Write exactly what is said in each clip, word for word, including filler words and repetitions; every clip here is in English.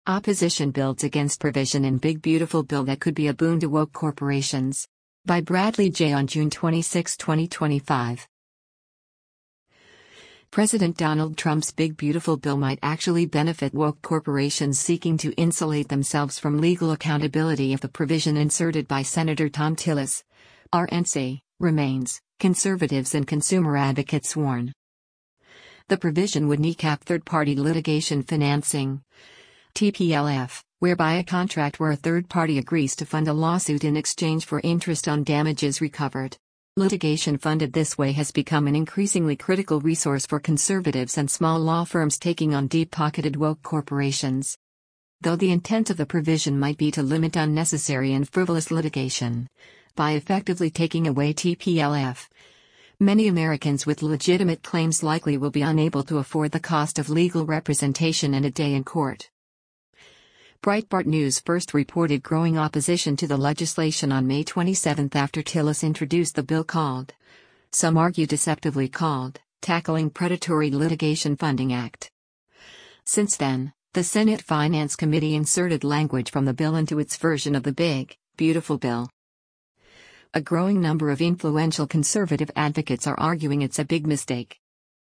Opposition builds against provision in Big Beautiful Bill that could be a boon to woke corporations. By Bradley J. on June twenty-sixth, twenty twenty-five. President Donald Trump's Big Beautiful Bill might actually benefit woke corporations seeking to insulate themselves from legal accountability if the provision inserted by Senator Thom Tillis, R N C, remains, conservatives and consumer advocates warn. The provision would kneecap third-party litigation financing, T P L F, whereby a contract where a third party agrees to fund a lawsuit in exchange for interest on damages recovered. Litigation funded this way has become an increasingly critical resource for conservatives and small law firms taking on deep-pocketed woke corporations. Though the intent of the provision might be to limit unnecessary and frivolous litigation by effectively taking away T P L F, many Americans with legitimate claims likely will be unable to afford the cost of legal representation and a day in court. Breitbart News first reported growing opposition to the legislation on May twenty-seventh after Tillis introduced the bill called, some argue deceptively called, Tackling Predatory Litigation Funding Act. Since then, the Senate Finance Committee inserted language from the bill into its version of the Big, Beautiful Bill. A growing number of influential conservative advocates are arguing it's a big mistake.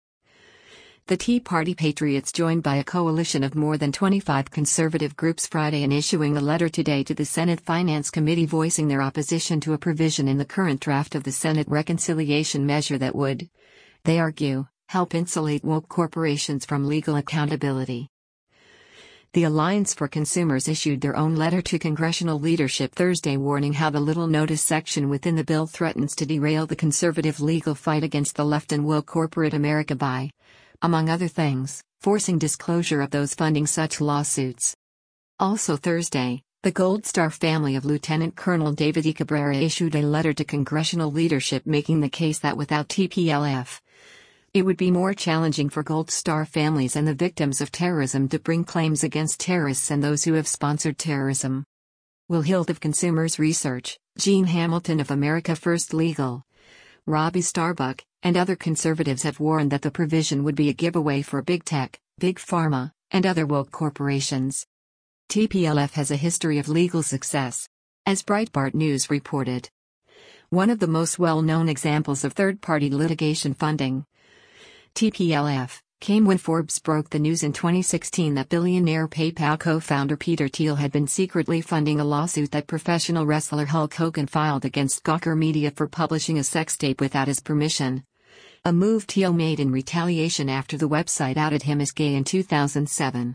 The Tea Party Patriots joined by a coalition of more than twenty-five conservative groups Friday in issuing a letter today to the Senate Finance Committee voicing their opposition to a provision in the current draft of the Senate reconciliation measure that would, they argue, help insulate woke corporations from legal accountability. The Alliance for Consumers issued their own letter to congressional leadership Thursday warning how the little notice section within the bill threatens to derail the conservative legal fight against the left and woke corporate America by, among other things, forcing disclosure of those funding such lawsuits. Also Thursday, the Gold Star family of Lieutenant Colonel David E. Cabrera issued a letter to congressional leadership making the case that without T P L F, it would be more challenging for Gold Star families and the victims of terrorism to bring claims against terrorists and those who have sponsored terrorism. Will Hilt of Consumers Research, Gene Hamilton of America First Legal, Robbie Starbuck, and other conservatives have warned that the provision would be a giveaway for big tech, big pharma, and other woke corporations. T P L F has a history of legal success, as Breitbart News reported. One of the most well-known examples of third-party litigation funding, T P L F, came when Forbes broke the news in twenty sixteen that billionaire PayPal co-founder Peter Thiel had been secretly funding a lawsuit that professional wrestler Hulk Hogan filed against Gawker Media for publishing a sex tape without his permission. A move Thiel made in retaliation after the website outed him as gay in two thousand seven.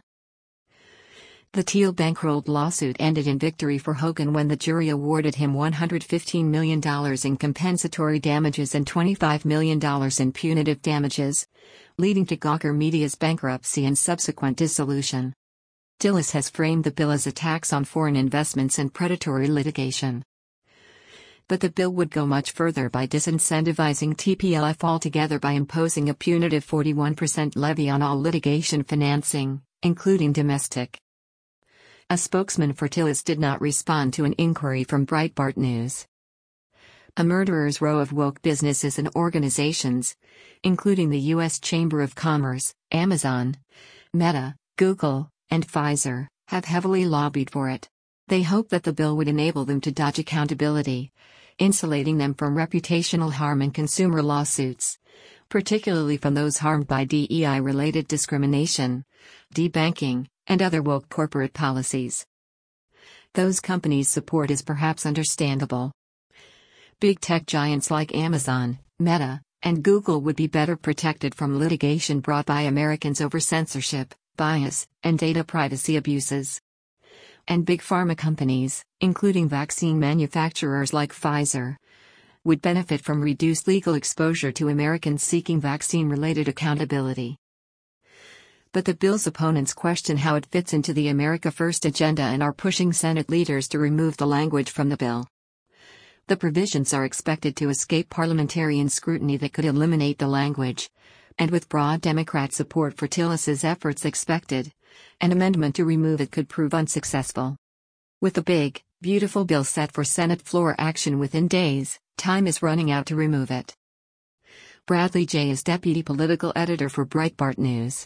The Thiel bankrolled lawsuit ended in victory for Hogan when the jury awarded him one hundred fifteen million dollars in compensatory damages and twenty-five million dollars in punitive damages, leading to Gawker Media's bankruptcy and subsequent dissolution. Tillis has framed the bill as a tax on foreign investments and predatory litigation. But the bill would go much further by disincentivizing T P L F altogether by imposing a punitive forty-one percent levy on all litigation financing, including domestic. A spokesman for Tillis did not respond to an inquiry from Breitbart News. A murderer's row of woke businesses and organizations, including the U S Chamber of Commerce, Amazon, Meta, Google, and Pfizer, have heavily lobbied for it. They hope that the bill would enable them to dodge accountability, insulating them from reputational harm and consumer lawsuits, particularly from those harmed by D E I-related discrimination, debanking, and other woke corporate policies. Those companies' support is perhaps understandable. Big tech giants like Amazon, Meta, and Google would be better protected from litigation brought by Americans over censorship, bias, and data privacy abuses. And big pharma companies, including vaccine manufacturers like Pfizer, would benefit from reduced legal exposure to Americans seeking vaccine-related accountability. But the bill's opponents question how it fits into the America First agenda and are pushing Senate leaders to remove the language from the bill. The provisions are expected to escape parliamentarian scrutiny that could eliminate the language, and with broad Democrat support for Tillis's efforts expected, an amendment to remove it could prove unsuccessful. With the Big, Beautiful Bill set for Senate floor action within days, time is running out to remove it. Bradley J. is Deputy Political Editor for Breitbart News.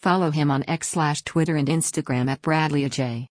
Follow him on X slash Twitter and Instagram at Bradley A J.